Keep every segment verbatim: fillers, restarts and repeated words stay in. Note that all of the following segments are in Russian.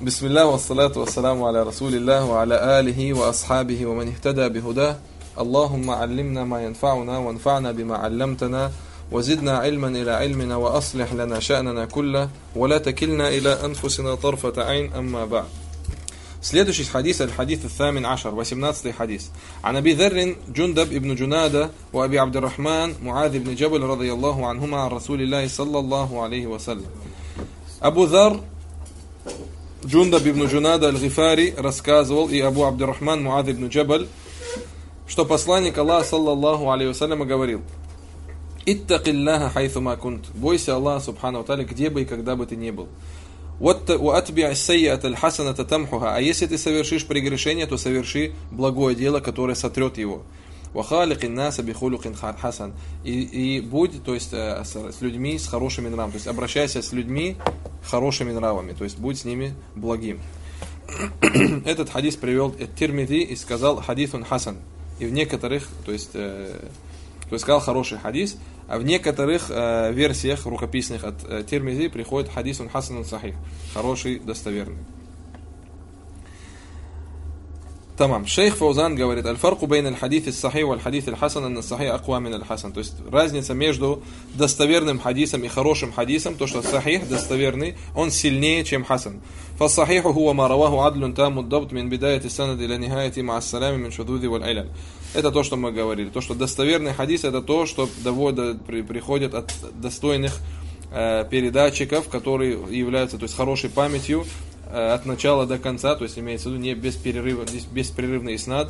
بسم الله والصلاة والسلام على رسول الله وعلى آله وأصحابه ومن اهتدى بهداه اللهم علمنا ما ينفعنا وانفعنا بما علمتنا وزدنا علما إلى علمنا وأصلح لنا شأننا كله ولا تكلنا إلى أنفسنا طرفة عين أما بعد. Следующий хадис, аль-хадис الثامن عشر, восемнадцатый хадис. عن أبي ذر جندب ابن جنادة وأبي عبد الرحمن معاذ بن جبل رضي الله عنهما عن رسول الله صلى الله عليه وسلم. Абу Зар Джундаб ибн Джунада аль-Гифари рассказывал, и Абу Абдуррахман Муад ибн Джабаль, что посланник Аллаха саллаллаху алейхи вассаляма говорил: «Иттакиллаха хайthума кунт». Бойся Аллаха субхану ва тааля, где бы и когда бы ты ни был. «Уатби ас-саййата аль-хасаната тамхуха». А если ты совершишь прегрешение, то соверши благое дело, которое сотрет его. «Вахаликин наса бихулукин хасан». И будь, то есть с людьми с хорошими нравами. То есть обращайся с людьми хорошими нравами. То есть будь с ними благим. Этот хадис привел Тирмизи и сказал хадисун хасан. И в некоторых, то есть, э, то есть сказал хороший хадис, а в некоторых э, версиях рукописных от э, Тирмизи приходит хадисун хасанун сахих. Хороший, достоверный. Тамам. Шейх Фаузан говорит: аль-фарку бейн аль-хадис ас-сахих валь хадис аль-хасан анна ас-сахих аква мин аль-хасан. То есть разница между достоверным хадисом и хорошим хадисом, то что сахих, достоверный, он сильнее, чем хасан. Фас-сахиху хуа ма раваху адлун тамму ад-дабт мин бидаяти ас-санад иля нихаяти ма ас-салами мин шудуди валь-иляль. Это то, что мы говорили. То, что достоверный хадис, это то, что доводит, при, приходит от достойных э, передатчиков, которые являются, то есть, хорошей памятью от начала до конца, то есть имеется в виду не без перерыва, беспрерывный иснад,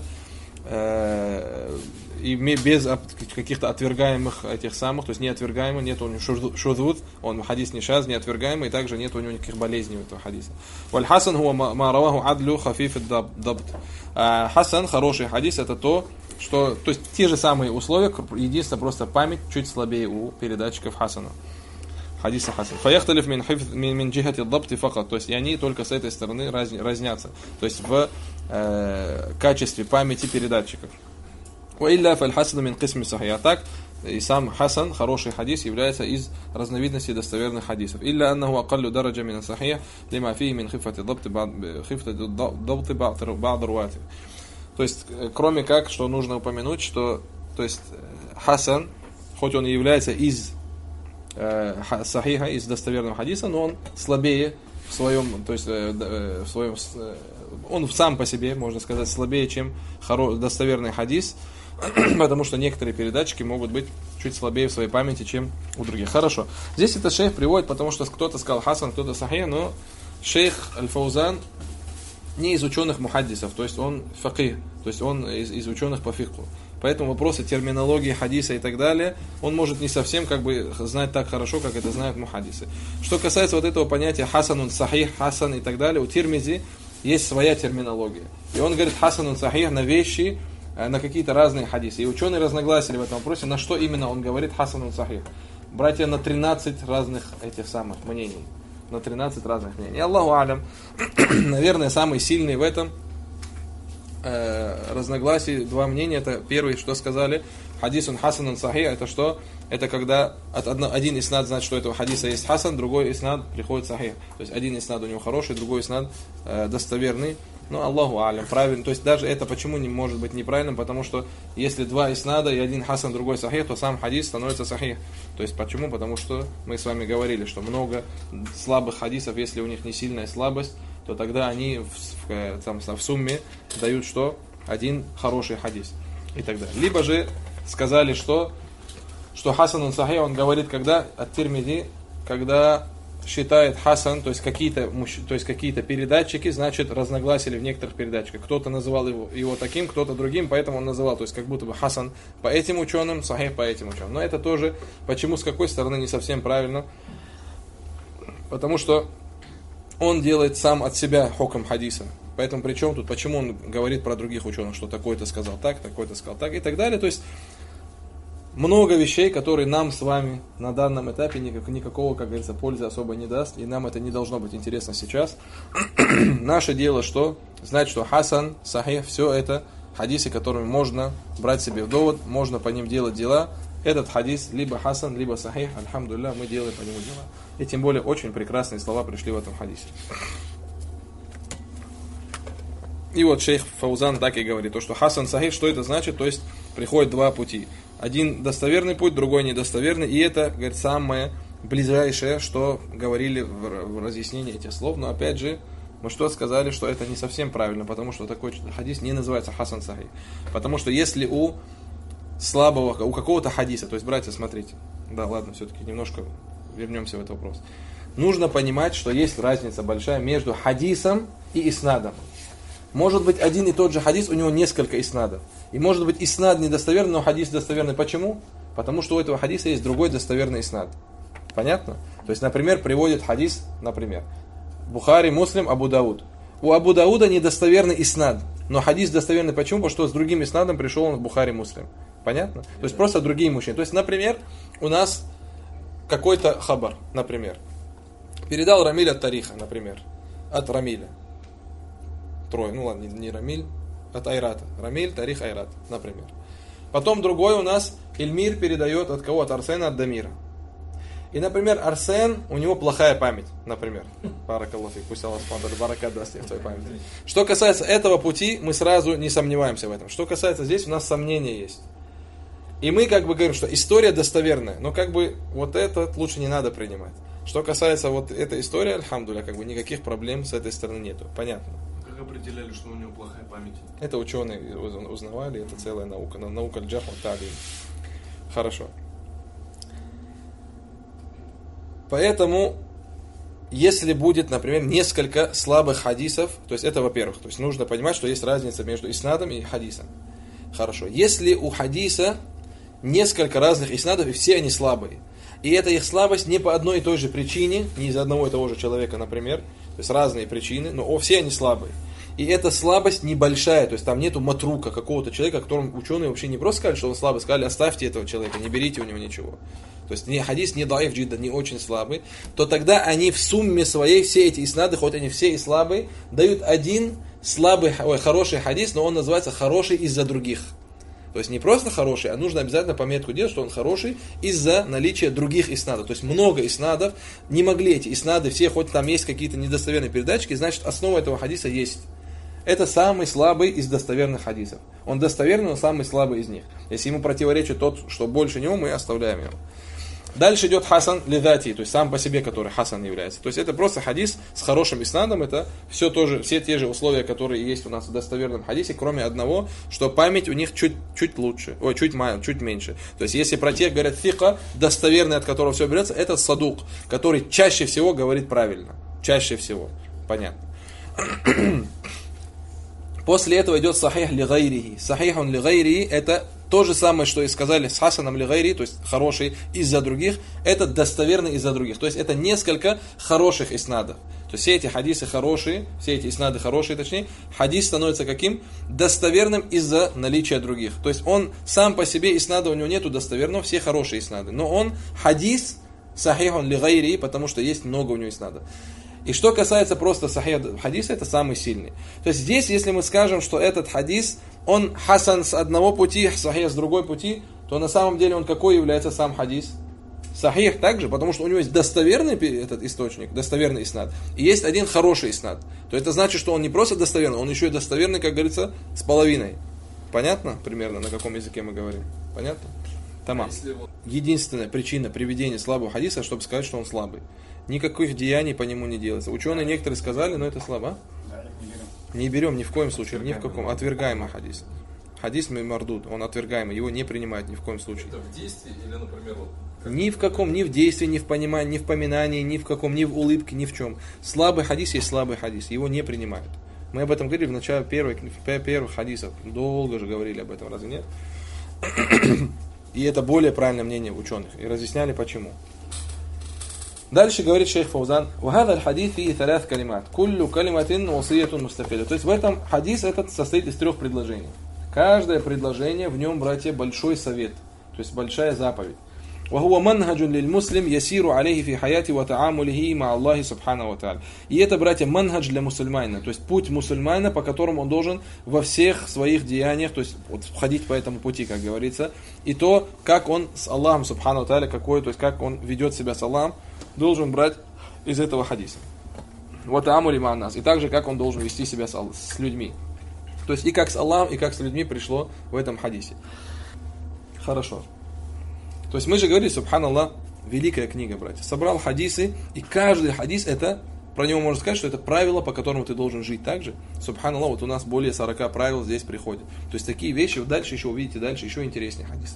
э, и без каких-то отвергаемых этих самых, то есть не отвергаемый, нет у него шудуд, он хадис не шаз, не отвергаемый, и также нет у него никаких болезней у этого хадиса. Валь хасан хуа ма раваху адлю хафиф ад-дабт. Хасан, хороший хадис, это то, что, то есть те же самые условия, единственное, просто память чуть слабее у передатчиков хасана. Хадиса хасан. Фаяхталиф мин мин джихати ад-дабт факат. То есть и они только с этой стороны разнятся. То есть в э, качестве памяти передатчиков. Ва илля фаль хасан мин кисми сахих. А так и сам хасан, хороший хадис, является из разновидностей достоверных хадисов. Илля аннаху акаллю дараджа мин сахих лима фихи мин хифати ад-дабт хифати ад-дабт ба'д руати. То есть кроме как, что нужно упомянуть, что то есть хасан, хоть он и является из сахиха, из достоверного хадиса, но он слабее в своем, то есть в своем, он сам по себе, можно сказать, слабее, чем достоверный хадис, потому что некоторые передатчики могут быть чуть слабее в своей памяти, чем у других. Хорошо. Здесь этот шейх приводит, потому что кто-то сказал хасан, кто-то сахих, но шейх Аль-Фаузан не из ученых мухаддисов, то есть он факих, то есть он из, из ученых по фикху. Поэтому вопросы терминологии хадиса и так далее, он может не совсем как бы знать так хорошо, как это знают мухаддисы. Что касается вот этого понятия хасанун сахих, хасан и так далее, у Тирмизи есть своя терминология. И он говорит хасанун сахих на вещи, на какие-то разные хадисы. И ученые разногласили в этом вопросе, на что именно он говорит хасанун сахих. Братья, на тринадцать разных этих самых мнений. На тринадцать разных мнений. Аллаху алям, наверное, самый сильный в этом разногласий, два мнения. Это первый, что сказали, хадисун хасанун сахих, это что? Это когда от одно, один иснад знает, что у этого хадиса есть хасан, другой иснад приходит сахих. То есть один иснад у него хороший, другой иснад э, достоверный. Ну, Аллаху алям, правильно. То есть даже это почему не может быть неправильным? Потому что если два иснада и один хасан, другой сахих, то сам хадис становится сахих. То есть почему? Потому что мы с вами говорили, что много слабых хадисов, если у них не сильная слабость, то тогда они в, в, там, в сумме дают что? Один хороший хадис. И так далее. Либо же сказали, что, что хасанун сахих, он говорит, когда от Тирмизи, когда считает хасан, то есть какие-то, то есть какие-то передатчики, значит разногласили в некоторых передатчиках. Кто-то называл его, его таким, кто-то другим, поэтому он называл, то есть как будто бы хасан по этим ученым, сахих по этим ученым. Но это тоже, почему, с какой стороны не совсем правильно. Потому что он делает сам от себя хукм хадиса. Поэтому при чем тут, почему он говорит про других ученых, что такой-то сказал так, такой-то сказал так и так далее. То есть много вещей, которые нам с вами на данном этапе никак, никакого, как говорится, пользы особо не даст, и нам это не должно быть интересно сейчас. Наше дело что? Знать, что хасан, сахих, все это хадисы, которыми можно брать себе в довод, можно по ним делать дела. Этот хадис либо хасан, либо сахих, альхамдулилля, мы делаем по нему дела. И тем более очень прекрасные слова пришли в этом хадисе. И вот шейх Фаузан так и говорит, то, что хасан сахих, что это значит? То есть приходят два пути. Один достоверный путь, другой недостоверный. И это, говорит, самое ближайшее, что говорили в, в разъяснении этих слов. Но опять же, мы что сказали, что это не совсем правильно, потому что такой хадис не называется хасан сахих. Потому что если у слабого, у какого-то хадиса, то есть, братья, смотрите, да, ладно, все-таки немножко вернемся в этот вопрос. Нужно понимать, что есть разница большая между хадисом и иснадом. Может быть один и тот же хадис, у него несколько иснадов. И может быть иснад недостоверный, но хадис достоверный. Почему? Потому что у этого хадиса есть другой достоверный иснад. Понятно? То есть, например, приводит хадис, например, Бухари, Муслим, Абу Дауд. У Абу Дауда недостоверный иснад, но хадис достоверный. Почему? Потому что с другим иснадом пришел он в Бухари, Муслим. Понятно? То есть просто другие мужчины. То есть, например, у нас какой-то хабар, например. Передал Рамиль от Тариха, например. От Рамиля. Трое, ну ладно, не Рамиль, от Айрата. Рамиль, Тарих, Айрат, например. Потом другой у нас Эльмир передает от кого? От Арсена, от Дамира. И, например, Арсен, у него плохая память, например. Баракаллаху фик, пусть Аллах баракат даст в твоей памяти. Что касается этого пути, мы сразу не сомневаемся в этом. Что касается здесь, у нас сомнения есть. И мы как бы говорим, что история достоверная, но как бы вот это лучше не надо принимать. Что касается вот этой истории, альхамдулилля, как бы никаких проблем с этой стороны нету. Понятно. Как определяли, что у него плохая память? Это ученые узнавали, это целая наука. Наука аль-джарх ва-та'диль. Хорошо. Поэтому, если будет, например, несколько слабых хадисов, то есть это во-первых, то есть нужно понимать, что есть разница между иснадом и хадисом. Хорошо. Если у хадиса несколько разных иснадов, и все они слабые, и эта их слабость не по одной и той же причине, не из одного и того же человека, например, то есть разные причины, но все они слабые. И эта слабость небольшая, то есть там нету матрука какого-то человека, о котором ученые вообще не просто сказали, что он слабый, сказали, оставьте этого человека, не берите у него ничего. То есть не хадис, не даиф джидда, не очень слабый, то тогда они в сумме своей, все эти иснады, хоть они все и слабые, дают один слабый, ой, хороший хадис, но он называется хороший из-за других. То есть не просто хороший, а нужно обязательно пометку делать, что он хороший из-за наличия других иснадов. То есть много иснадов, не могли эти иснады все, хоть там есть какие-то недостоверные передатчики, значит основа этого хадиса есть. Это самый слабый из достоверных хадисов. Он достоверный, но самый слабый из них. Если ему противоречит тот, что больше него, мы оставляем его. Дальше идет хасан лидати, то есть сам по себе, который хасан является. То есть это просто хадис с хорошим иснадом, это все, тоже, все те же условия, которые есть у нас в достоверном хадисе, кроме одного, что память у них чуть, чуть лучше, ой, чуть, чуть меньше. То есть если про тех говорят фика, достоверный, от которого все берется, это садук, который чаще всего говорит правильно. Чаще всего. Понятно. После этого идет сахих ли гайрихи. Сахихун ли гайрихи это то же самое, что и сказали с хасаном ли гайри, то есть хороший из-за других, это достоверный из-за других. То есть это несколько хороших иснадов. То есть все эти хадисы хорошие, все эти иснады хорошие, точнее, хадис становится каким? Достоверным из-за наличия других. То есть он сам по себе, иснада у него нету достоверного, все хорошие иснады. Но он хадис сахихун ли гайри, потому что есть много у него иснадов. И что касается просто сахих хадиса, это самый сильный. То есть здесь, если мы скажем, что этот хадис, он хасан с одного пути, сахих с другой пути, то на самом деле он какой является сам хадис? Сахих также, потому что у него есть достоверный этот источник, достоверный иснад, и есть один хороший иснад. То это значит, что он не просто достоверный, он еще и достоверный, как говорится, с половиной. Понятно примерно, на каком языке мы говорим? Понятно? Тамам. Единственная причина приведения слабого хадиса, чтобы сказать, что он слабый. Никаких деяний по нему не делается. Ученые некоторые сказали, но это слабо. Да, не берем. Не берем ни в коем случае, ни в каком. Отвергаемый хадис. Хадис мардуд, он отвергаемый, его не принимают ни в коем случае. Это в действии или, например, вот, ни в каком, ни в действии, ни в понимании, ни в поминании, ни в каком, ни в улыбке, ни в чем. Слабый хадис есть слабый хадис, его не принимают. Мы об этом говорили в начале первых, первых хадисов. Долго же говорили об этом, разве нет? И это более правильное мнение ученых. И разъясняли почему. Дальше говорит шейх Фаузан: «Вахада аль-хадис фии талят калимат, куллю калиматин васиятун мустафида». То есть в этом хадис этот состоит из трех предложений. Каждое предложение, в нем, братья, большой совет, то есть большая заповедь. وهو منهج للمسلم يسير عليه في حياته وتعامله مع الله سبحانه وتعالى. И это, братья, манхадж для мусульманина, то есть путь мусульманина, по которому он должен во всех своих деяниях, то есть вот, входить по этому пути, как говорится, и то, как он с Аллахом субхану тааля, какой, то есть как он ведет себя с Аллахом, должен брать из этого хадиса. Вот амули ма нас, и также как он должен вести себя с, с людьми. То есть и как с Аллахом, и как с людьми пришло в этом хадисе. Хорошо. То есть мы же говорили, субханаллах, великая книга, братья. Собрал хадисы, и каждый хадис это, про него можно сказать, что это правило, по которому ты должен жить. Также, субханаллах, вот у нас более сорока правил здесь приходят. То есть такие вещи, вы дальше еще увидите, дальше еще интереснее хадисы.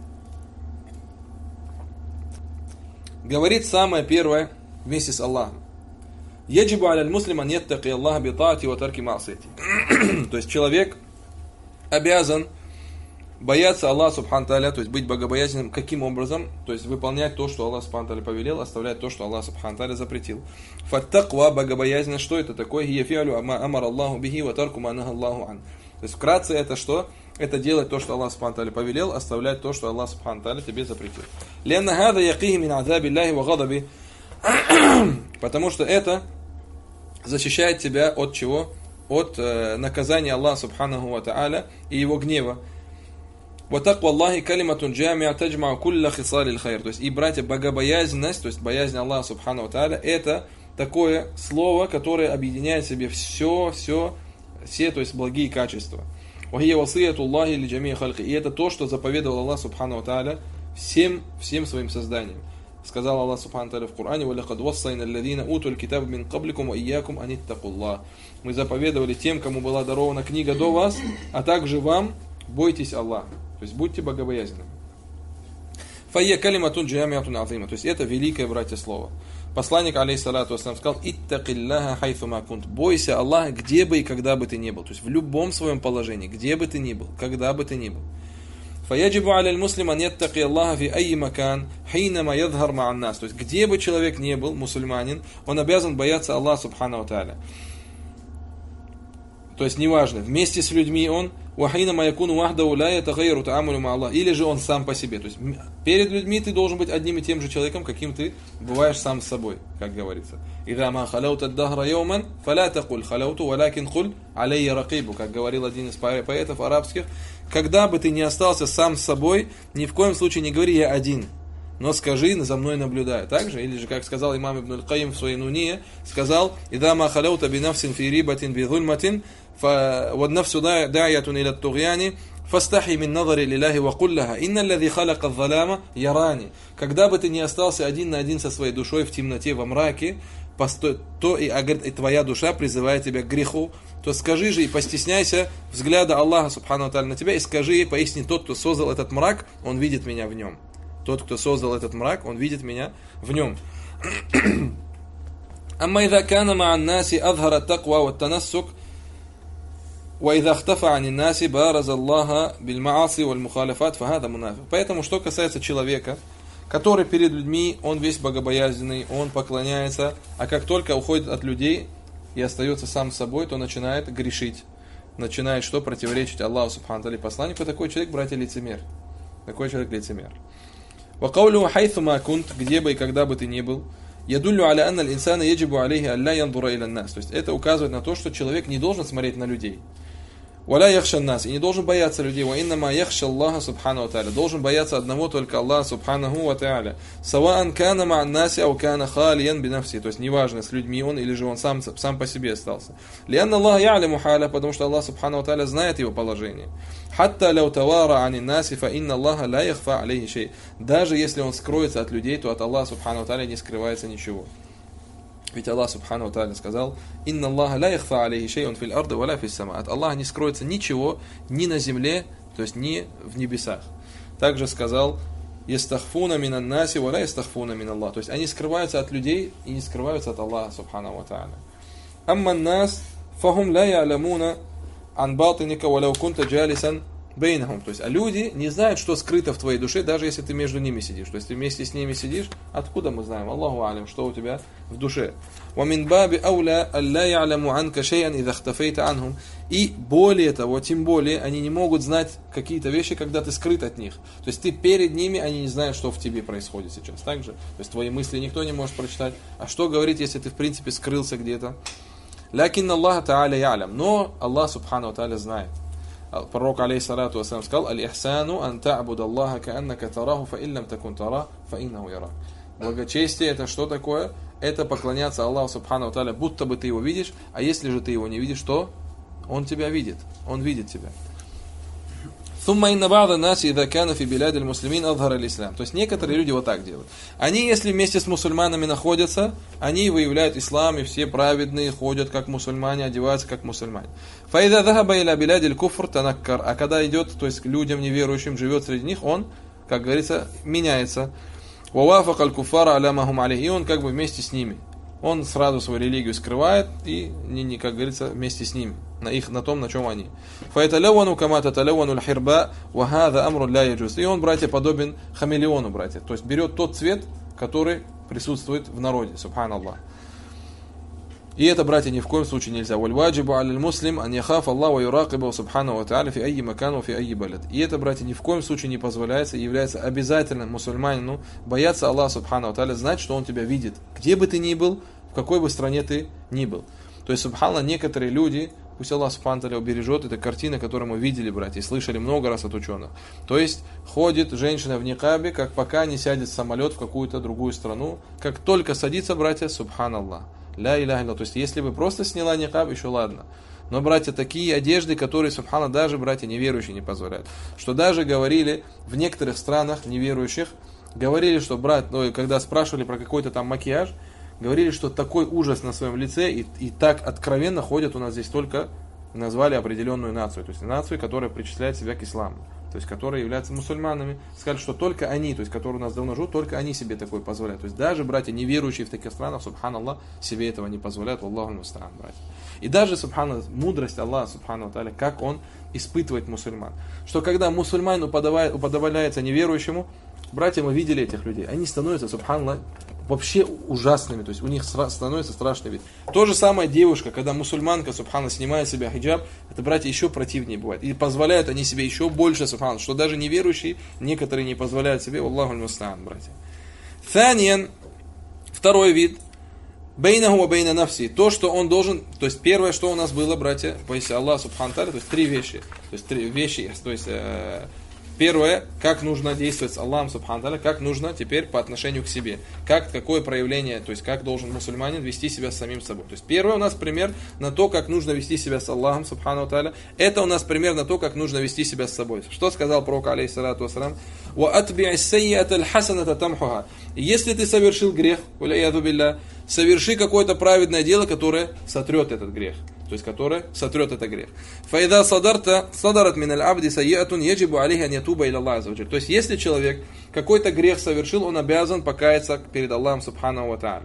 Говорит самое первое вместе с Аллахом. Яджибу аля аль-муслима яттаки Аллаха би таати ва тарки ма'сияти. То есть человек обязан бояться Аллаха субхану тааля, то есть быть богобоязненным. Каким образом? То есть выполнять то, что Аллах субхану тааля повелел, оставлять то, что Аллах субхану тааля запретил. Фаттаква, богобоязненность, что это такое? Хия фи'алю ама амар Аллаху бихи ва тарку ма наха Аллаху ан. То есть вкратце это что? Это делать то, что Аллах субхану тааля повелел, оставлять то, что Аллах субхану тааля тебе запретил. Лянна хада якихи мин азаби Аллахи ва гадаби. Потому что это защищает тебя от чего? От э, наказания Аллаха субханаху ва тааля и его гнева. Ва таква Аллахи калиматун джамиа таджмау кулля хисалил хайр. То есть и, братья, богобоязненность, то есть боязнь Аллаха субханаху ва тааля, это такое слово, которое объединяет в себе все, все, все, то есть благие качества. И это то, что заповедовал Аллах субхану ва тааля всем, всем своим созданиям. Сказал Аллах субхану ва тааля в Коране: «Валякад вассайна алладина утуль китаб мин кабликум ва ийякум ан иттакуллах». Мы заповедовали тем, кому была дарована книга до вас, а также вам, бойтесь Аллаха. То есть будьте богобоязненными. Файя калиматун джамиатун азима. То есть это великое, братья, слово. Посланник, алейхиссалату вассалям, сказал: «Иттакиллаха хайфума кунт». Бойся Аллаха, где бы и когда бы ты ни был. То есть в любом своем положении, где бы ты ни был, когда бы ты ни был. Фаяджибу аля аль-муслим ан яттаки Аллаха фи айи макан хинама ядхар ма'ан нас. То есть где бы человек ни был, мусульманин, он обязан бояться Аллаха субхану ва тааля. То есть неважно, вместе с людьми он, или же он сам по себе. То есть перед людьми ты должен быть одним и тем же человеком, каким ты бываешь сам с собой, как говорится. Как говорил один из поэтов арабских: когда бы ты не остался сам с собой, ни в коем случае не говори «я один», но скажи «за мной наблюдаю». Также, или же, как сказал имам Ибн аль-Каим в своей Нуния, сказал: «Ида ма халаута би нафсин фи рибатин би зульматин, والنفس داعية إلى الطغيان فاستحي من نظر لله وقل لها إن الذي خلق الظلام يراني». Когда бы ты не остался один на один со своей душой в темноте, во мраке, то и, и твоя душа призывает тебя к греху, то скажи же и постесняйся взгляда Аллаха субхану ва тааля на тебя, и скажи: поистине тот, кто создал этот мрак, он видит меня в нем. Тот, кто создал этот мрак, он видит меня в нем. أما إذا كان مع الناس أظهر التقوى والتنسك وإذا اختفى عن الناس بارز الله بالمعاصي والمخالفات فهذا منافق. Поэтому, что касается человека, который перед людьми, он весь богобоязненный, он поклоняется, а как только уходит от людей и остается сам с собой, то начинает грешить, начинает что? Противоречить Аллаху субхану тааля, посланнику. Такой человек, братья, лицемер. Такой человек лицемер. وقوله حيثما كنت, где бы и когда бы ты ни был, يدل على أن الإنسان يجب عليه أن لا ينظر إلى الناس. То есть это указывает на то, что человек не должен смотреть на людей. ولا يخشى الناس, и не должен бояться людей. وإنما يخشى الله سبحانه وتعالى, должен бояться одного только Аллаха субханаху ва тааля. سواء كان مع الناس أو كان خاليا بنفسه. То есть неважно, с людьми он или же он сам, сам по себе остался. لأن الله يعلم حاله, потому что Аллах субханаху ва тааля знает его положение. حتى لو توارى عن الناس فإن الله لا يخفى عليه شيء. Даже если он скроется от людей, то от Аллаха субханаху ва тааля не скрывается ничего. Ведь Аллах субхану ва тааля сказал: «Инна Аллаха ла яхфа алейхи шей'ун фил арди ва ла фис сама». От Аллаха не скроется ничего ни на земле, то есть ни в небесах. Также сказал: «Ястахфуна минан наси ва ла ястахфуна мин Аллах». То есть они скрываются от людей и не скрываются от Аллаха субхану ва тааля. «Амман нас фахум ла я'ламуна ан батиника ва лау кунта джалисан бейнахум». То есть, а люди не знают, что скрыто в твоей душе, даже если ты между ними сидишь. То есть ты вместе с ними сидишь, откуда мы знаем? Аллаху алим, что у тебя в душе. وَمِنْ بَابِ أَوْلَى أَلَّا يَعْلَمُ عَنْكَ شَيْئًا إِذَا اخْتَفَيْتَ عَنْهُمْ. И более того, тем более, они не могут знать какие-то вещи, когда ты скрыт от них. То есть ты перед ними, они не знают, что в тебе происходит сейчас. Так же? То есть твои мысли никто не может прочитать. А что говорить, если ты в принципе скрылся где-то? لَكِنَّ اللَّهَ تَعَالَى يَعْلَمُ. Но Аллах субхану ва тааля знает. Пророк, алейхиссалату вассалям, сказал: «Аль-ихсану ан та'буда Аллаха ка'аннака тараху, фа иллам такун тарах, фа иннаху ярак». Благочестие — это что такое? Это поклоняться Аллаху субхану ва тааля, будто бы ты его видишь, а если же ты его не видишь, то Он тебя видит, он видит тебя. ثم إن بعض الناس إذا كان في بلاد المسلمين أظهر الإسلام. То есть некоторые люди вот так делают. Они, если вместе с мусульманами находятся, они выявляют ислам, и все праведные ходят как мусульмане, одеваются как мусульмане. فإذا ذهب إلى بلاد الكفر تنكر. А когда идет, то есть к людям неверующим, живет среди них, он, как говорится, меняется. ووافق الكفار على ما هم عليه. И он как бы вместе с ними. Он сразу свою религию скрывает и, не, не, как говорится, вместе с ними, на, их, на том, на чем они. فَيَتَلَوَّنُ كَمَا تَتَلَوَّنُ الْحِرْبَاءُ وَهَذَا أَمْرٌ لَا يَجُوزُ. И он, братья, подобен хамелеону, братья. То есть берет тот цвет, который присутствует в народе. Субханаллах. И это, братья, ни в коем случае нельзя. وَالْوَاجِبُ عَلَى الْمُسْلِمِ أَنْ يَخَافَ اللَّهَ وَيُرَاقِبَهُ سُبْحَانَهُ وَتَعَالَى فِي أَيِّ مَكَانٍ وَفِي أَيِّ بَلَدٍ. И это, братья, ни в коем случае не позволяется и является обязательным мусульманину бояться Аллаха Субхану Тааля, знать, что Он тебя видит. Где бы ты ни был, в какой бы стране ты ни был. То есть, субханаллах, некоторые люди, пусть Аллах Субхану Тааля убережет, это картина, которую мы видели, братья, и слышали много раз от ученых. То есть, ходит женщина в никабе, как пока не сядет в самолет в какую-то другую страну. Как только садится, братья, субханаллах. Ля иляха илля. То есть, если бы просто сняла никаб, еще ладно. Но, братья, такие одежды, которые, субхана, даже, братья, неверующие не позволяют. Что даже говорили в некоторых странах неверующих, говорили, что, брат, ну, когда спрашивали про какой-то там макияж, говорили, что такой ужас на своем лице и, и так откровенно ходят у нас здесь только, назвали определенную нацию. То есть нацию, которая причисляет себя к исламу. То есть которые являются мусульманами. Сказали, что только они, то есть которые у нас давно живут, только они себе такое позволяют. То есть даже братья, неверующие в таких странах, субханаллах, себе этого не позволяют. Аллаху мустаан, братья. И даже, субханаллах, мудрость Аллаха, субхану тааля, как он испытывает мусульман. Что когда мусульман уподобляется неверующему, братья, мы видели этих людей, они становятся, субханаллах, вообще ужасными, то есть у них становится страшный вид. То же самое девушка, когда мусульманка, субхана, снимает с себя хиджаб, это, братья, еще противнее бывает. И позволяют они себе еще больше, субхана, что даже неверующие, некоторые не позволяют себе, Аллаху мустаан, братья. Thaniyan, второй вид, бейнаху ва бейна нафси, то, что он должен, то есть первое, что у нас было, братья, поясни Аллах, субхану тааля, то есть три вещи, то есть три вещи, то есть э, первое, как нужно действовать с Аллахом, субхану тааля, как нужно теперь по отношению к себе. Как, какое проявление, то есть как должен мусульманин вести себя с самим собой. То есть первое у нас пример на то, как нужно вести себя с Аллахом, субхану тааля. Это у нас пример на то, как нужно вести себя с собой. Что сказал пророк, алейхиссалату вассалам? وَأَتْبِعِ السَّيِّئَةَ الْحَسَنَةَ تَمْحُهَا. Если ты совершил грех, соверши какое-то праведное дело, которое сотрет этот грех. То есть, которое сотрет этот грех. فَإِذَا صَدَرْتَ صَدَرَتْ مِنَ الْعَبْدِ سَيِّئَةٌ يَجِبُ عَلَيْهِ أَنْ يَتُوبَ إِلَى اللَّهِ عَزَّ وَجَلَّ. То есть, если человек какой-то грех совершил, он обязан покаяться перед Аллахом субхану ва тааля.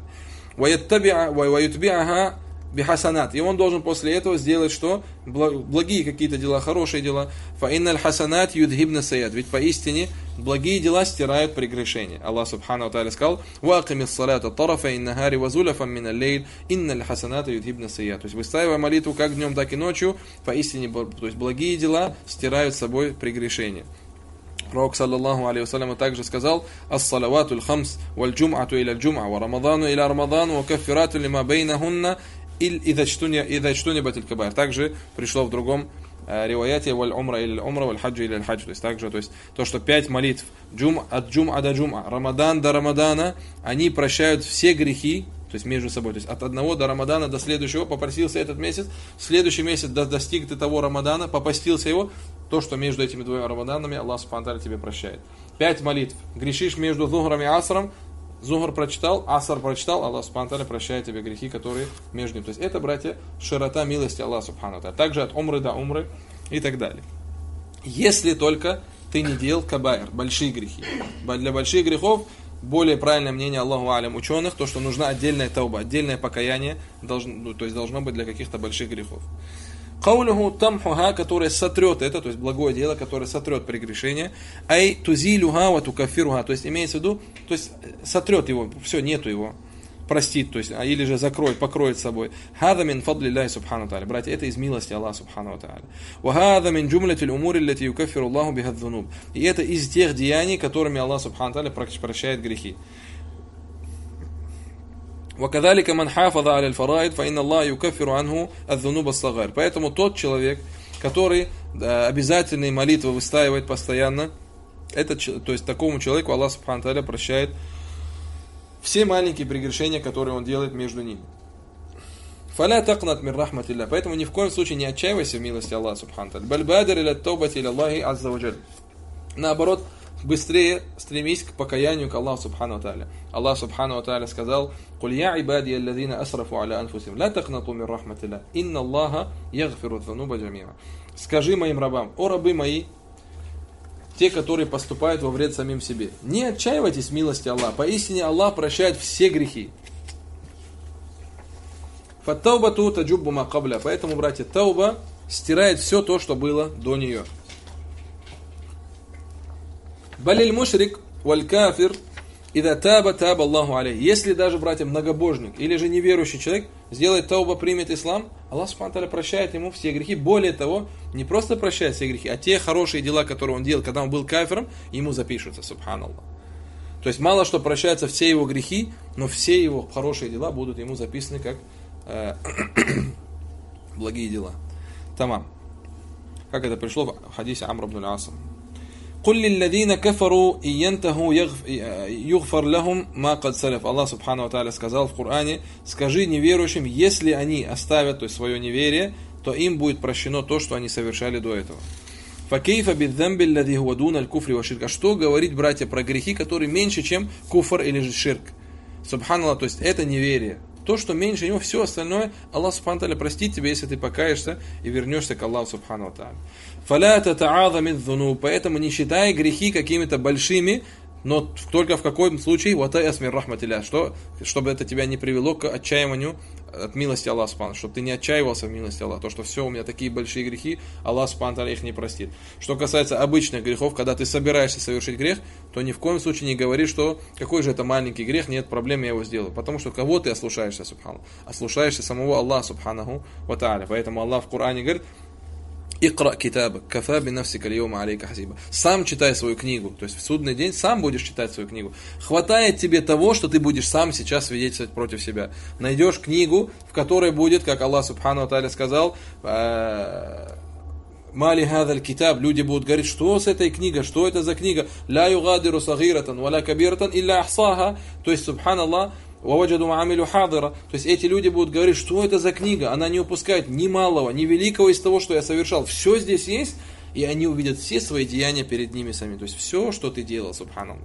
وَيُتْبِعَهَا бихасанат. И он должен после этого сделать что? Благие какие-то дела, хорошие дела. فَإِنَّ الْحَسَنَاتِ يُذْهِبْنَ السَّيِّئَاتِ. Ведь поистине благие дела стирают прегрешения. Аллах субхану ва тааля сказал: وَأَقِمِ الصَّلَاةَ طَرَفَيِ النَّهَارِ وَزُلَفًا مِنَ اللَّيْلِ إِنَّ الْحَسَنَاتَ يُذْهِبْنَ السَّيِّئَاتِ. То есть выстаивая молитву как днем, так и ночью, поистине, то есть благие дела стирают с собой прегрешения. Пророк, саллаллаху алейхи вассалям, также сказал: «Ас-салавату л-хамс, валь-джум'ату иля л-джум'а, ва рамадану иля рамадану, ва каффирату лима бейнахунна, ида чтунибат иль-кабайр». Также пришло в другом э, риваяте: «Валь-умра иля л-умра, валь-хаджу иля л-хаджу». То есть также, то есть то, что пять молитв, джум, от джум'a до джум'a, рамадан до рамадана, они прощают все грехи, то есть между собой. То есть от одного до рамадана до следующего, попросился этот месяц, в следующий месяц достиг ты того рамадана, попастился его, то, что между этими двумя рамаданами, Аллах субхану тааля тебе прощает. Пять молитв. Грешишь между зухром и асром, зухр прочитал, аср прочитал, Аллах субхану тааля прощает тебе грехи, которые между ними. То есть это, братья, широта милости Аллаха субхану тааля. Также от умры до умры и так далее. Если только ты не делал кабайр, большие грехи. Для больших грехов более правильное мнение Аллаху алям ученых, то, что нужна отдельная тауба, отдельное покаяние, должно, ну, то есть должно быть для каких-то больших грехов. Каулюху тамхуха, которое сотрет это, то есть благое дело, которое сотрет прегрешение. Ай тузилюха ва тукаффируха, то есть имеется в виду, то есть сотрет его, все, нету его, простит, то есть, или же закроет, покроет собой. Хаза мин фадли Аллахи субхану тааля. Братья, это из милости Аллаха субхану тааля. Ва хаза мин джумлатил умури лати юкаффиру Аллаху биха ад-дунуб. И это из тех деяний, которыми Аллах субхану тааля прощает грехи. وَكَذَلِكَ مَنْ حَافَظَ عَلَى الْفَرَائِضِ فَإِنَّ اللَّهَ يُكَفِّرُ عَنْهُ الذُّنُوبَ الصَّغَائِرَ. Поэтому тот человек, который обязательные молитвы выстаивает постоянно, это, то есть такому человеку Аллах субхану тааля прощает все маленькие прегрешения, которые он делает между ними. Фаля тaqnat мин рахматилля. Поэтому ни в коем случае не отчаивайся в милости Аллаха субхану ва тааля. Баль бадир иля таубати иля Аллахи азза ва джаль. Наоборот, быстрее стремись к покаянию к Аллаху субхану ва тааля. Аллах субхану ва тааля сказал: «Куль я ибади аллазина асрафу аля анфусихим, ла тaqнату мин рахматилля, инна Аллаха ягфиру дзунуба джамиа». Скажи моим рабам: о рабы мои, те, которые поступают во вред самим себе, не отчаивайтесь в милости Аллаха. Поистине Аллах прощает все грехи. Фаттаубату таджуббу ма кабля. Поэтому, братья, тауба стирает все то, что было до нее. Балиль мушрик валь кафир ида таба таба Аллаху алейх. Если даже, братья, многобожник или же неверующий человек сделает тауба, примет ислам, Аллах субхану ва тааля прощает ему все грехи. Более того, не просто прощает все грехи, а те хорошие дела, которые он делал, когда он был кафиром, ему запишутся, субханаллах. То есть мало что прощаются все его грехи, но все его хорошие дела будут ему записаны как э, благие дела. Тамам. Как это пришло в хадисе Амр ибн аль-Аса. قل للذين كفروا إن ينتهوا يغفر لهم ما قد سلف. Аллах субхану ва тааля сказал в Коране: скажи неверующим, если они оставят, то есть свое неверие, то им будет прощено то, что они совершали до этого. فكيف بالذنب الذي هو دون الكفر والشرك. А что говорить, братья, про грехи, которые меньше, чем куфр или же ширк? Субханаллах, то есть это неверие. То, что меньше него, все остальное, Аллах субхану ва тааля простит тебе, если ты покаешься и вернешься к Аллаху субхану ва тааля. فَلَا تَتَعَاظَ مِنْ ذُنُوبٍ. Поэтому не считай грехи какими-то большими, но только в каком случае وَتَيَأْسْ مِنْ رَحْمَةِ اللَّهِ, что, чтобы это тебя не привело к отчаиванию от милости Аллаха субхану, чтобы ты не отчаивался в милости Аллаха, то, что все, у меня такие большие грехи, Аллах субхану ва тааля их не простит. Что касается обычных грехов, когда ты собираешься совершить грех, то ни в коем случае не говори, что какой же это маленький грех, нет проблем, я его сделаю. Потому что кого ты ослушаешься, субхану? Ослушаешься самого Аллаха субханаху ва тааля. Поэтому Аллах в Коране говорит: «Икра китабак, кафа би нафсика аль-йаума алейка хасиба». Сам читай свою книгу, то есть в судный день сам будешь читать свою книгу. Хватает тебе того, что ты будешь сам сейчас свидетельствовать против себя. Найдешь книгу, в которой будет, как Аллах субхану ва тааля сказал: «Мали хадаль китаб». Люди будут говорить: что с этой книгой, что это за книга? «Ля югадиру сагиратан, валя кабиратан, илля ахсаха». То есть, субханаллах, то есть эти люди будут говорить: что это за книга, она не упускает ни малого, ни великого из того, что я совершал. Все здесь есть, и они увидят все свои деяния перед ними сами. То есть все, что ты делал, субханаллах.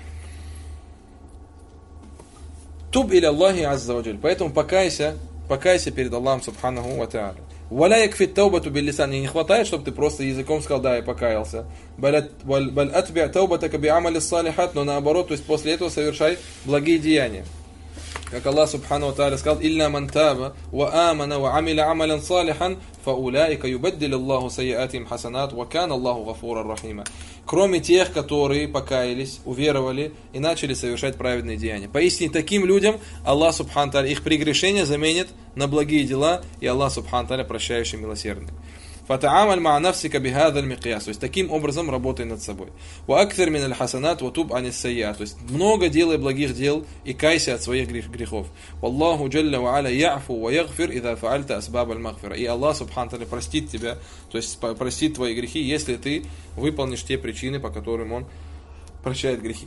Туб иля Аллахи азза ва джаль. Поэтому покайся, покайся перед Аллахом субханаху ва тааля. Валя якфит таубату бил лисан. Не хватает, чтобы ты просто языком сказал: да, я покаялся. Баль атби таубатака би амали салихат. Но наоборот, то есть после этого совершай благие деяния. Как Аллах субхану ва тааля сказал: «Илля ман таба ва амана ва амиля амалян салихан, фа улаика юбаддилю Аллаху сайяатим хасанат, ва кан Аллаху гафурар рахима». Кроме тех, которые покаялись, уверовали и начали совершать праведные деяния. Поистине таким людям Аллах субхану ва тааля их прегрешения заменит на благие дела, и Аллах субхану ва тааля прощающий, милосердный. Фатаамаль ма нафсика бихадаль микьяс. То есть таким образом работай над собой. Ва акфир мин аль-хасанат ва туб анис сайяат. То есть много делай благих дел и кайся от своих грехов. Валлаху джалля ва аля я'фу ва ягфир идha фа'альта асбаб аль-магфира. И Аллах субхану ва тааля простит тебя, то есть простит твои грехи, если ты выполнишь те причины, по которым Он прощает грехи.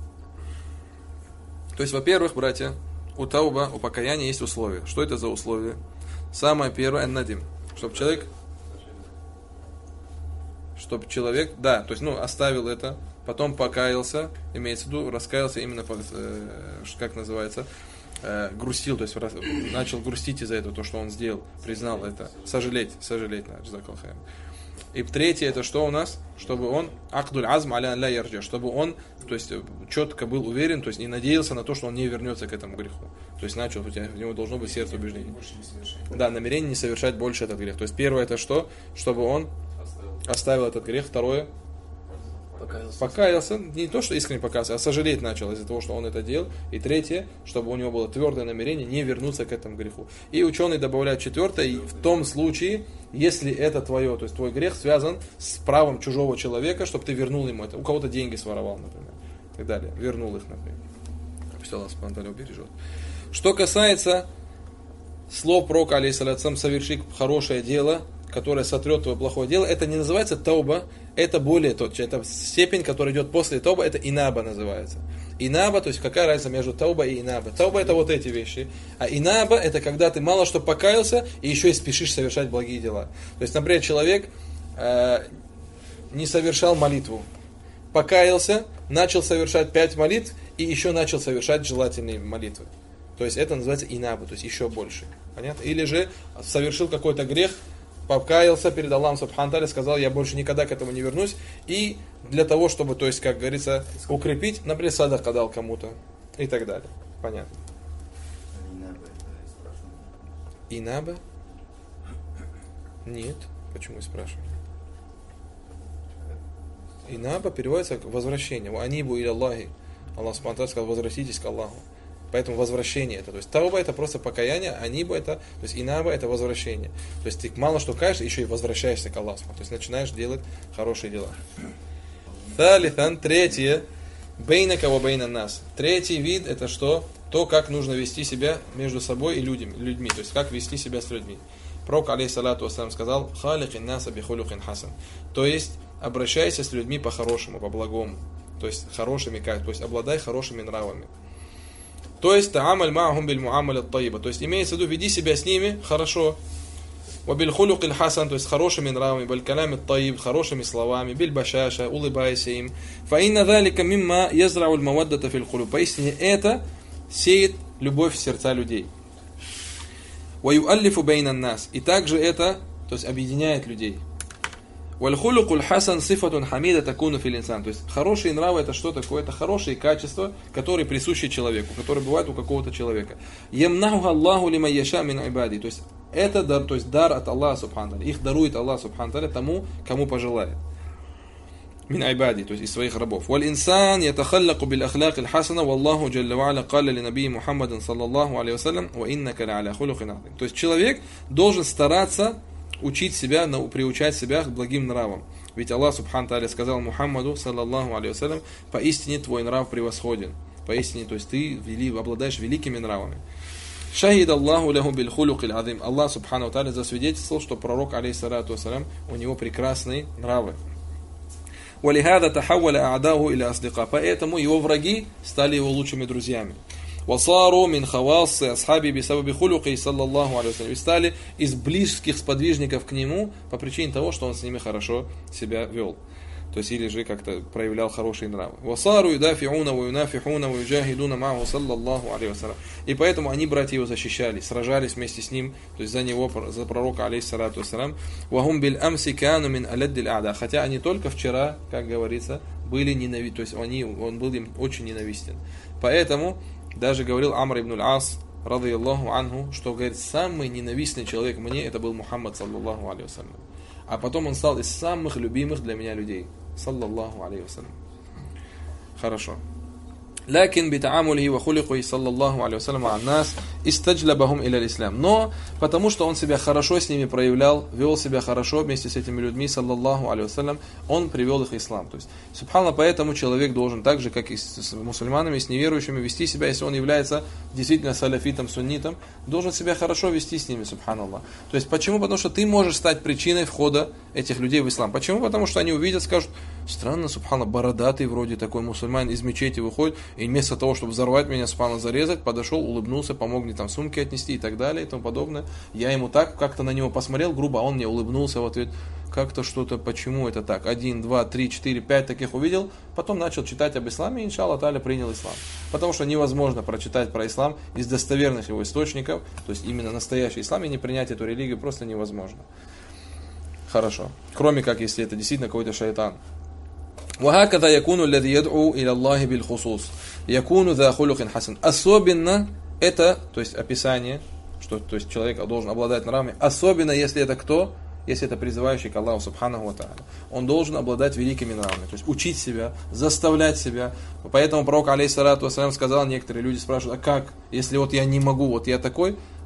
То есть, во-первых, братья, у тауба, у покаяния есть условия. Что это за условия? Самое первое — ан-надим. Чтобы человек Чтобы человек, да, то есть, ну, оставил это, потом покаялся, имеется в виду, раскаялся именно, э, как называется, э, грустил, то есть начал грустить из-за этого, то, что он сделал, признал это, сожалеть, сожалеть, джазакаллаху. И третье, это что у нас? Чтобы он, акдуль азм аля ля ярджа, чтобы он, то есть, четко был уверен, то есть, не надеялся на то, что он не вернется к этому греху. То есть, начал, у, тебя, у него должно быть сердце убеждения. Да, намерение не совершать больше этот грех. То есть, первое, это что? Чтобы он оставил этот грех. Второе, покаялся. покаялся. Не то, что искренне покаялся, а сожалеть начал из-за того, что он это делал. И третье, чтобы у него было твердое намерение не вернуться к этому греху. И ученые добавляют четвертое: в том случае, если это твое, то есть твой грех связан с правом чужого человека, чтобы ты вернул ему это. У кого-то деньги своровал, например, и так далее. Вернул их, например. Пусть Аллах субхану ва тааля убережет. Что касается слов пророка, алейхиссалату вассалям, соверши хорошее дело, которая сотрет твое плохое дело, это не называется тауба, это более тот, это степень, которая идет после тауба, это инаба называется. Инаба, то есть какая разница между тауба и инаба? Тауба это вот эти вещи, а инаба это когда ты мало что покаялся и еще и спешишь совершать благие дела. То есть, например, человек э, не совершал молитву, покаялся, начал совершать пять молитв и еще начал совершать желательные молитвы. То есть это называется инаба, то есть еще больше. Понятно? Или же совершил какой-то грех, покаялся перед Аллахом Субхану Тааля, сказал, я больше никогда к этому не вернусь. И для того, чтобы, то есть, как говорится, укрепить, например, садака дал кому-то и так далее. Понятно. Инаба? Нет. Почему спрашиваю? Инаба переводится как возвращение. Анибу или Аллахи. Аллах Субхану Тааля сказал, возвратитесь к Аллаху. Поэтому возвращение это. То есть тауба это просто покаяние, а ниба это, то есть инаба это возвращение. То есть ты мало что каешься, еще и возвращаешься к Аллаху. То есть начинаешь делать хорошие дела. Талитан, третье, бейнака ва бейна нас. Третий вид это что? То, как нужно вести себя между собой и людьми. людьми. То есть как вести себя с людьми. Пророк, алейхиссалату вассалям, сказал, халикин наса би хулюкин хасан. То есть обращайся с людьми по-хорошему, по-благому. То есть хорошими, то есть обладай хорошими нравами. То есть, та'амаль ма'ахум биль му'амаля ат-тайиба. То есть, имеется в виду, веди себя с ними хорошо. Ва биль хулюкиль хасан, то есть, хорошими нравами, биль калям ат-таиб, хорошими словами, биль башаша, улыбайся им. Фа инна залика мимма язрa'у аль-маваддата фил кулуб. Поистине это сеет любовь в сердца людей. Ва ю'аллифу бейнан нас. И также это, то есть, объединяет людей. Валь-хулюкуль хасан сифатун хамида такуну фил инсан. То есть хорошие нравы это что такое? Это хорошие качества, которые присущи человеку, которые бывают у какого-то человека. Ямнаху Аллаху лима яша мин ибади. То есть это дар, то есть дар от Аллаха Субхану Тааля. Их дарует Аллах Субхану Тааля тому, кому пожелает. Мин айбади, то есть из своих рабов. Валь инсан ятахаллаку бил ахлак аль хасана, валлаху джалла ва аля калля ли набии Мухаммадин саллаллаху алейхи вассалям, ва иннака ля аля хулюкин азим. То есть человек должен стараться учить себя, приучать себя к благим нравам. Ведь Аллах Субхану Тааля сказал Мухаммаду, саллаллаху алейхи вассалям, поистине твой нрав превосходен. Поистине, то есть ты вели, обладаешь великими нравами. Шахид Аллаху ляху биль хулюкиль азим. Аллах Субхану Тааля засвидетельствовал, что пророк, алейхиссалату вассалям, у него прекрасные нравы. Валихада тахавваля а'даху иля аслика. Поэтому его враги стали его лучшими друзьями. Васару мин хавасси асхаби бисабаби хулюки саллаллаху алейхи вассалям. И стали из близких сподвижников к нему по причине того, что он с ними хорошо себя вел. То есть или же как-то проявлял хорошие нравы. Васару юдафиуна ва юнафихуна ва юджахидуна ма'аху саллаллаху алейхи вассалям. И поэтому они, братья, его защищали, сражались вместе с ним, то есть за него, за пророка, алейхиссалату вассалям. Вахум биль амси кану мин аладдил а'да. Хотя они только вчера, как говорится, были ненавистны, то есть они, он был им очень ненавистен. Поэтому даже говорил Амр ибн аль-Ас, радийаллаху анху, что, говорит, самый ненавистный человек мне, это был Мухаммад, саллаллаху алейхи вассалям. А потом он стал из самых любимых для меня людей, саллаллаху алейхи вассалям. Хорошо. Лакин битаамулихи ва хуликухи саллаллаху алейхи вассалям ан-нас истаджлабахум иля ислам. Но потому что он себя хорошо с ними проявлял, вел себя хорошо вместе с этими людьми, саллаллаху алейхи вассалям, он привел их в ислам. То есть, субханаллах, поэтому человек должен так же, как и с мусульманами, с неверующими, вести себя, если он является действительно салафитом, суннитом, должен себя хорошо вести с ними, субханаллах. То есть, почему? Потому что ты можешь стать причиной входа этих людей в ислам. Почему? Потому что они увидят, скажут, странно, субханаллах, бородатый вроде такой мусульман из мечети выходит, и вместо того, чтобы взорвать меня, субханаллах, зарезать, подошел, улыбнулся, помог мне там сумки отнести и так далее и тому подобное. Я ему так как-то на него посмотрел грубо, а он мне улыбнулся в ответ. Как-то что-то, почему это так? Один, два, три, четыре, пять таких увидел, потом начал читать об исламе, и иншаллах та'аля принял ислам. Потому что невозможно прочитать про ислам из достоверных его источников, то есть именно настоящий ислам, и не принять эту религию просто невозможно. Хорошо. Кроме как, если это действительно какой-то шайтан. وهكذا يكون الذي يدعو إلى الله بالخصوص يكون ذا خلق حسن. Особенно это, то есть описание, что то есть человек должен обладать нравами, особенно если это кто? Если это призывающий к Аллаху Субханаху ва Тааля. Он должен обладать великими нравами, то есть учить себя, заставлять себя. Поэтому пророк, алейхиссалату вассалям, сказал, некоторые люди спрашивают, а как, если вот я не могу, вот я такой?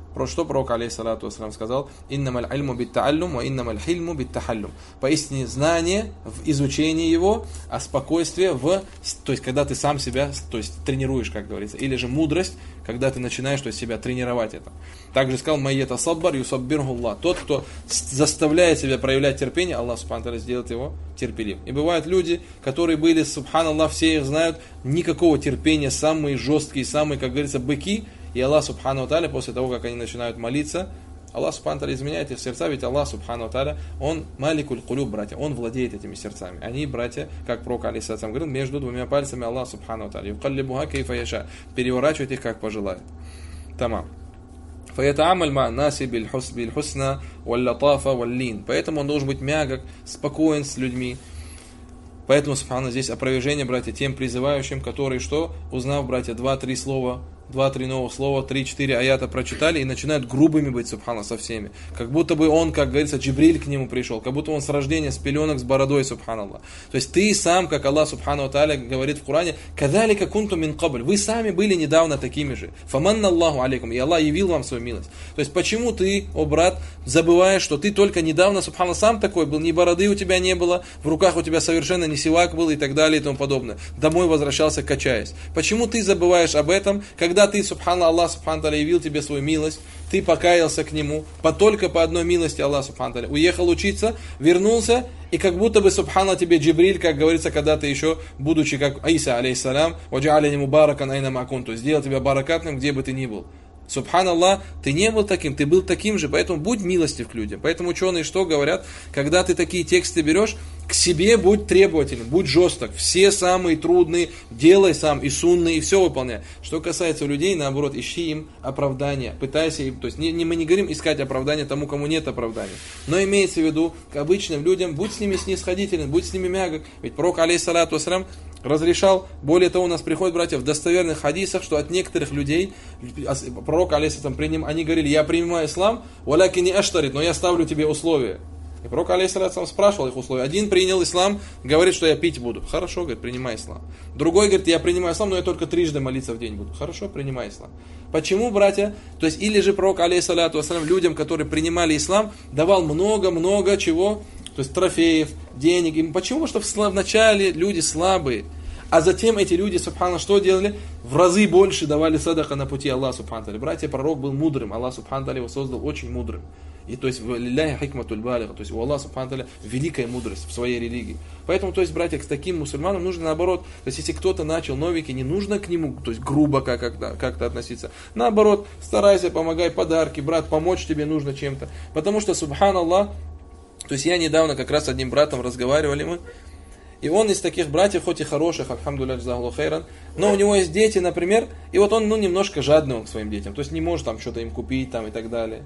Про что пророк, алейхиссалату вассалам, сказал: «Иннамаль ильму биттааллюм, ва иннамаль хильму биттахаллюм». Поистине знание в изучении его, а спокойствие в... То есть, когда ты сам себя, то есть, тренируешь, как говорится. Или же мудрость, когда ты начинаешь, то есть, себя тренировать это. Также сказал: «Майета саббар юсаббирху Аллах». Тот, кто заставляет себя проявлять терпение, Аллах субхану ва тааля сделает его терпеливым. И бывают люди, которые были, субханаллах, все их знают, никакого терпения, самые жесткие, самые, как говорится, быки. И Аллах субхану ва тааля, после того, как они начинают молиться, Аллах субхану ва тааля изменяет их сердца, ведь Аллах субхану ва тааля, Он маликуль кулюб, братья, Он владеет этими сердцами. Они, братья, как пророк алейхиссалям говорил, между двумя пальцами Аллах субхану ва тааля, юкаллибуха кейфа яша, переворачивает их, как пожелает. Тамам. فَيَتَعَامَلْ مَعَ النَّاسِ بِالْحُسْنَى وَاللَّطَافَ وَاللِّينَ. Поэтому он должен быть мягок, спокоен с людьми. Поэтому, субхану, здесь опровержение, братья, тем призывающим, которые что? Узнав, братья, два-три слова, два-три новых слова, три-четыре аята прочитали и начинают грубыми быть, субхана, со всеми. Как будто бы он, как говорится, Джибриль к нему пришел, как будто он с рождения, с пеленок, с бородой, субханаллах. То есть ты сам, как Аллах субхану ва тааля говорит в Коране: «Кадалика кунту мин кабль». Вы сами были недавно такими же. Фаманна Аллаху алейкум. И Аллах явил вам свою милость. То есть почему ты, о брат, забываешь, что ты только недавно, субхана, сам такой был, ни бороды у тебя не было, в руках у тебя совершенно не сивак был и так далее и тому подобное. Домой возвращался, качаясь. Почему ты забываешь об этом, когда ты, субхана, Аллах субхану тааля явил тебе свою милость, ты покаялся к нему, по только по одной милости Аллах субхану тааля, уехал учиться, вернулся, и как будто бы, субхана, тебе Джибриль, как говорится, когда ты еще, будучи как Иса, алейхиссалям, «Ваджа'аляни мубаракан айна ма кунту», сделал тебя баракатным, где бы ты ни был. Субханаллах, ты не был таким, ты был таким же, поэтому будь милостив к людям. Поэтому ученые что говорят? Когда ты такие тексты берешь, к себе будь требовательным, будь жесток. Все самые трудные делай сам, и сунны, и все выполняй. Что касается людей, наоборот, ищи им оправдания. Пытайся им, то есть не, не, мы не говорим искать оправдания тому, кому нет оправдания. Но имеется в виду, к обычным людям, будь с ними снисходителен, будь с ними мягок. Ведь пророк, алейхиссалату вассалям, разрешал, более того, у нас приходит, братья, в достоверных хадисах, что от некоторых людей, пророк, алейхиссалам, приним, они говорили: «Я принимаю ислам, валяки не аштарит, но я ставлю тебе условия». И пророк, алейхиссалам, спрашивал их условия. Один принял ислам, говорит, что я пить буду. Хорошо, говорит, принимай ислам. Другой говорит: я принимаю ислам, но я только трижды молиться в день буду. Хорошо, принимай ислам. Почему, братья? То есть, или же пророк, алейхиссалату вассалям, людям, которые принимали ислам, давал много-много чего, то есть трофеев, денег. И почему? Что вначале люди слабые. А затем эти люди, субхана, что делали? В разы больше давали садака на пути Аллаха, субхана. Братья, пророк был мудрым. Аллах, субхана, его создал очень мудрым. И то есть, лилляхи хикматуль балига, то есть у Аллаха, субхана, великая мудрость в своей религии. Поэтому, то есть, братья, к таким мусульманам нужно наоборот, то есть, если кто-то начал новенький, не нужно к нему, то есть, грубо как-то, как-то относиться. Наоборот, старайся, помогай, подарки, брат, помочь тебе нужно чем-то. Потому что, субханаллах, то есть, я недавно как раз с одним братом разговаривали мы, и он из таких братьев, хоть и хороших, альхамдулилля, джазахуллаху хейран, но у него есть дети, например, и вот он, ну, немножко жадный он к своим детям, то есть не может там что-то им купить там и так далее.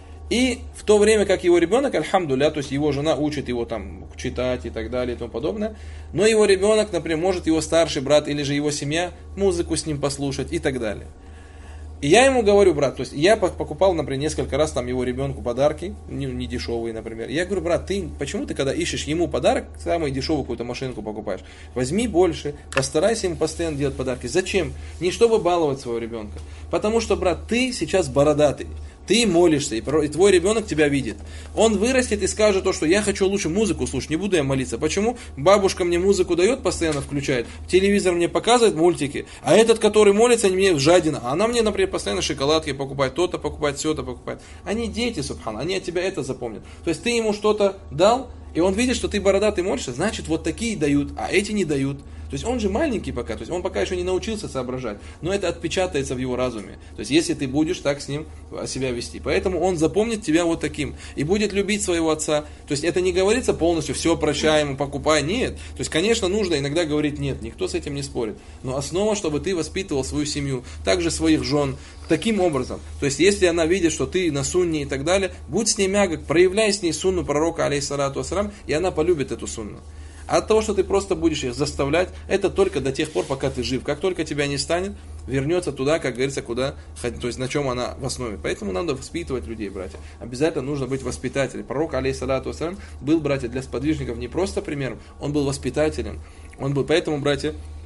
И в то время как его ребенок, альхамдулилля, то есть его жена учит его там читать и так далее и тому подобное, но его ребенок, например, может его старший брат или же его семья музыку с ним послушать и так далее. И я ему говорю: брат, то есть я покупал, например, несколько раз там его ребенку подарки, не, не дешевые, например. Я говорю: брат, ты почему ты, когда ищешь ему подарок, самую дешевую какую-то машинку покупаешь? Возьми больше, постарайся ему постоянно делать подарки. Зачем? Не чтобы баловать своего ребенка. Потому что, брат, ты сейчас бородатый. Ты молишься, и твой ребенок тебя видит. Он вырастет и скажет то, что я хочу лучше музыку слушать, не буду я молиться. Почему? Бабушка мне музыку дает, постоянно включает, телевизор мне показывает мультики, а этот, который молится, мне жадина. А она мне, например, постоянно шоколадки покупает, то-то покупает, все-то покупает. Они дети, субхан, они от тебя это запомнят. То есть ты ему что-то дал, и он видит, что ты бородатый молишься, значит, вот такие дают, а эти не дают. То есть он же маленький пока, то есть он пока еще не научился соображать, но это отпечатается в его разуме. То есть если ты будешь так с ним себя вести. Поэтому он запомнит тебя вот таким и будет любить своего отца. То есть это не говорится полностью все прощай ему, покупай, нет. То есть, конечно, нужно иногда говорить нет, никто с этим не спорит. Но основа, чтобы ты воспитывал свою семью, также своих жен, таким образом. То есть если она видит, что ты на сунне и так далее, будь с ней мягок, проявляй с ней сунну пророка, алейхиссалату вассалям, и она полюбит эту сунну. А от того, что ты просто будешь их заставлять, это только до тех пор, пока ты жив. Как только тебя не станет, вернется туда, как говорится, куда, то есть на чем она в основе. Поэтому надо воспитывать людей, братья. Обязательно нужно быть воспитателем. Пророк, алейхиссалату вассалям, был, братья, для сподвижников не просто примером, он был воспитателем. Он был, поэтому, братья,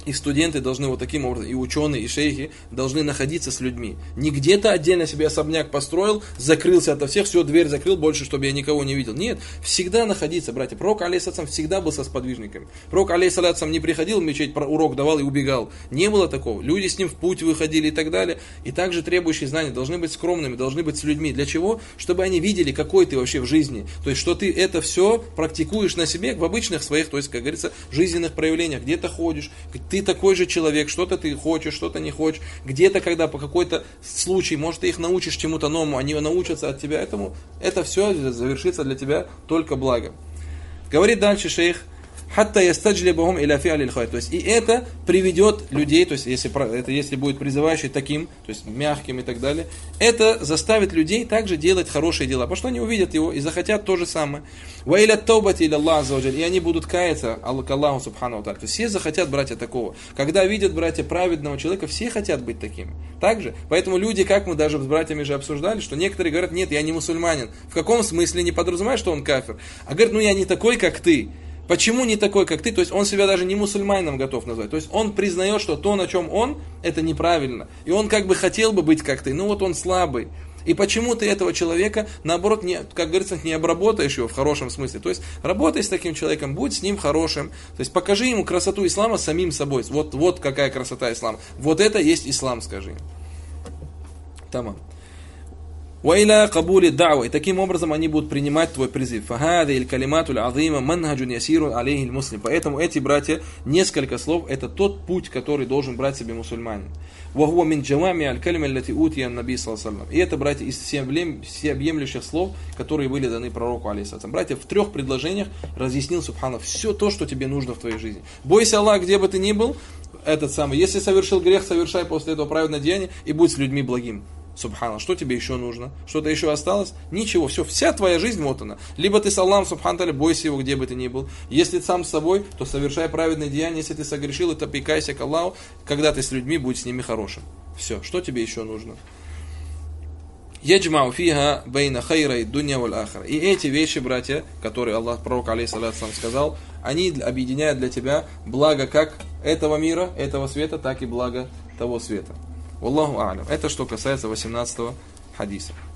И студенты должны вот таким образом, и ученые, и шейхи должны находиться с людьми. Не где-то отдельно себе особняк построил, закрылся ото всех, все, дверь закрыл, больше, чтобы я никого не видел. Нет, всегда находиться, братья. Пророк, алейхиссалям, всегда был со сподвижниками. Пророк, алейхиссалям, не приходил в мечеть, урок давал и убегал. Не было такого. Люди с ним в путь выходили и так далее. И также требующие знания должны быть скромными, должны быть с людьми. Для чего? Чтобы они видели, какой ты вообще в жизни. То есть, что ты это все практикуешь на себе в обычных своих, то есть, как говорится, жизненных проявлениях. Где-то ходишь, ты такой же человек, что-то ты хочешь, что-то не хочешь. Где-то, когда по какой-то случай, может, ты их научишь чему-то новому, они научатся от тебя этому. Это все завершится для тебя только благом. Говорит дальше шейх: «Хатта ястаджлибахум иля фи'алил хайр». То есть, и это приведет людей, то есть, если, это, если будет призывающий таким, то есть, мягким и так далее, это заставит людей также делать хорошие дела, потому что они увидят его и захотят то же самое. «Ва иля таубати иля Аллах аззаваджаль». И они будут каяться к Аллаху субхану ва тааля. То есть, все захотят братья такого. Когда видят братья праведного человека, все хотят быть такими. Также, поэтому люди, как мы даже с братьями же обсуждали, что некоторые говорят: нет, я не мусульманин. В каком смысле? Не подразумевает, что он кафир, а говорит: ну я не такой, как ты. Почему не такой, как ты? То есть он себя даже не мусульманином готов назвать. То есть он признает, что то, на чем он, это неправильно. И он как бы хотел бы быть как ты, но вот он слабый. И почему ты этого человека, наоборот, не, как говорится, не обработаешь его в хорошем смысле. То есть работай с таким человеком, будь с ним хорошим. То есть покажи ему красоту ислама самим собой. Вот, вот какая красота ислама. Вот это есть ислам, скажи им. Тамам. وإلى قبول الدعوة. И таким образом они будут принимать твой призыв. فهذه الكلمات العظيمة منهج يسير عليه المسلم. Поэтому эти братья, несколько слов, это тот путь, который должен брать себе мусульманин. وهو من جوامع الكلمة التي أوتي النبي صلى الله عليه وسلم. И это, братья, из всеобъемлющих слов, которые были даны пророку, алейхиссалям. Братья, в трех предложениях разъяснил субхана все то, что тебе нужно в твоей жизни. Бойся Аллаха, где бы ты ни был, этот самый. Если совершил грех, совершай после этого праведное деяние и будь с людьми благим. Субхана, что тебе еще нужно? Что-то еще осталось? Ничего, все, вся твоя жизнь вот она. Либо ты с Аллахом, субхана та'аля, бойся его, где бы ты ни был. Если ты сам с собой, то совершай праведные деяния. Если ты согрешил, то прикайся к Аллаху. Когда ты с людьми, будь с ними хорошим. Все, что тебе еще нужно? Яджмау фиха бейна хайра и дунья валь ахра. И эти вещи, братья, которые Аллах, пророк, алейхиссалям, сказал, они объединяют для тебя благо как этого мира, этого света, так и благо того света. Валлаху а'лям. Это что касается восемнадцатого хадиса.